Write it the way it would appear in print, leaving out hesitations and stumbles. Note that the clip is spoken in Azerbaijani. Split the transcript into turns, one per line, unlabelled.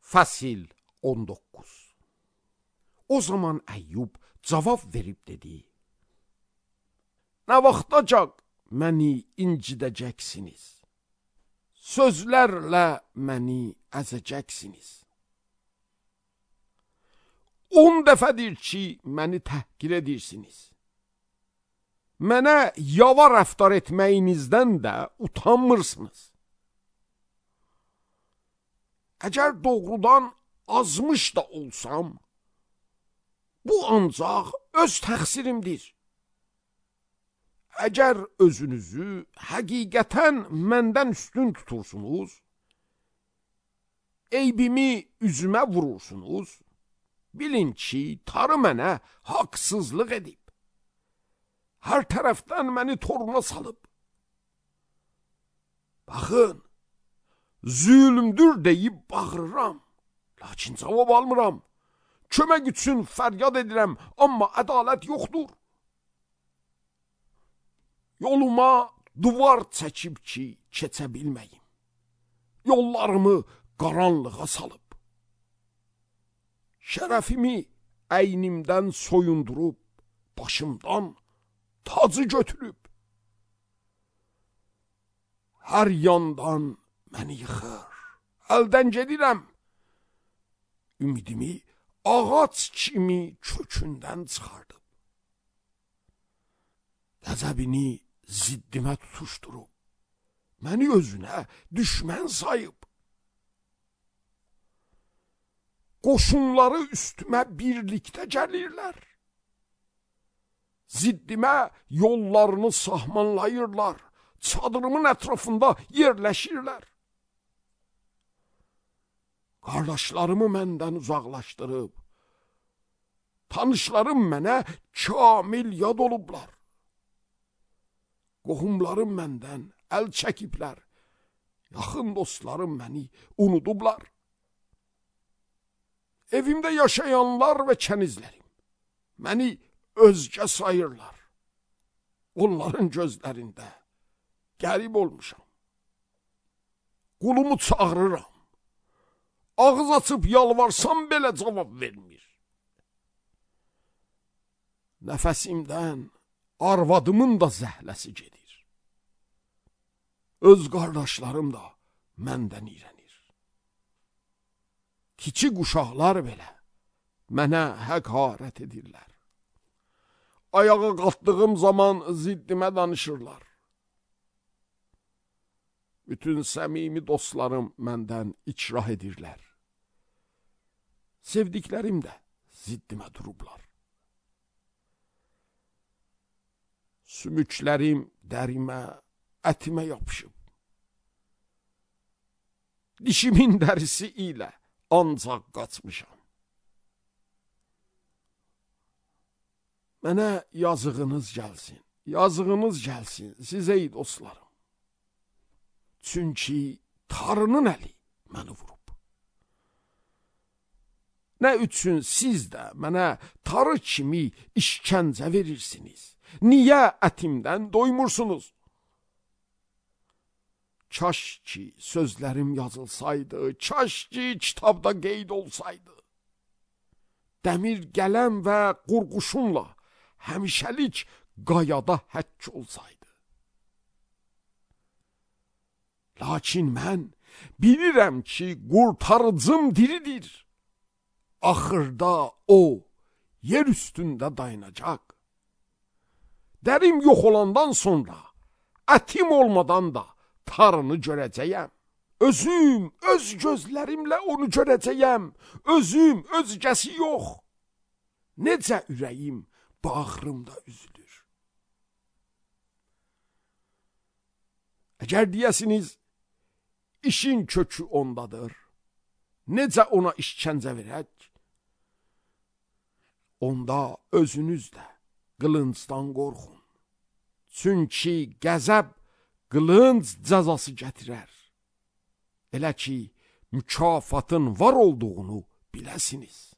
Fəsil 19. O zaman Əyyub cavab verib dedi: Nə vaxtacaq məni incidəcəksiniz? Sözlərlə məni əzəcəksiniz. 10 dəfədir ki, məni təhqir edirsiniz. Mənə yava rəftar etməyinizdən də utanmırsınız. Əgər doğrudan azmış da olsam, bu ancaq öz təqsirimdir. Əgər özünüzü həqiqətən məndən üstün tutursunuz, eybimi üzümə vurursunuz, bilin ki, tarı mənə haqsızlıq edib. Hər tərəfdən məni toruna salıb. Baxın, zülümdür deyib bağırıram, lakin cavab almıram. Kömək üçün fəryad edirəm, amma ədalət yoxdur. Yoluma duvar çəkib ki, keçə bilməyim. Yollarımı qaranlığa salıb. Şərəfimi əynimdən soyundurub, başımdan tacı götürüb. Hər yandan məni yıxır, əldən gedirəm. Ümidimi ağac kimi kökündən çıxardıb. Qəzəbini ziddimə tutuşdurub, məni özünə düşmən sayıb. Qoşunları üstümə birlikdə gəlirlər. Ziddimə yollarını sahmanlayırlar, çadırımın ətrafında yerləşirlər. Qardaşlarımı məndən uzaqlaşdırıb, tanışlarım mənə kamil yad olublar. Qohumlarım məndən əl çəkiblər, yaxın dostlarım məni unudublar. Evimdə yaşayanlar və kənizlərim məni özgə sayırlar. Onların gözlərində qərib olmuşam. Qulumu çağırıram. Ağız açıb yalvarsam belə cavab vermir. Nəfəsimdən arvadımın da zəhləsi gedir. Öz qardaşlarım da məndən iyrənir. Kiçik uşaqlar belə mənə həqarət edirlər. Ayağa qalxdığım zaman ziddimə danışırlar. Bütün səmimi dostlarım məndən ikrah edirlər. Sevdiklərim də ziddimə durublar. Sümüklərim dərimə, ətimə yapışıb. Dişimin dərisi ilə ancaq qaçmışam. Mənə yazığınız gəlsin, yazığınız gəlsin, siz ey dostlarım. Çünki tarının əli məni vurub. Nə üçün siz də mənə tarı kimi işkəncə verirsiniz? Niyə ətimdən doymursunuz? Kaş ki sözlərim yazılsaydı, kaş ki kitabda qeyd olsaydı. Dəmir qələm və qurğuşunla həmişəlik qayada həkk olsaydı. Lakin mən bilirəm ki qurtarıcım diridir. Axırda o yer üstündə dayanacaq. Dərim yox olandan sonra ətim olmadan da tarını görəcəyəm. Özüm, öz gözlərimlə onu görəcəyəm. Özüm, özgəsi yox. Necə ürəyim bağrımda üzülür. Əgər deyəsiniz, işin kökü ondadır. Necə ona işkəncə verək? Onda özünüz də qılıncdan qorxun. Çünki qəzəb qılınc cəzası gətirər. Elə ki, mükafatın var olduğunu biləsiniz.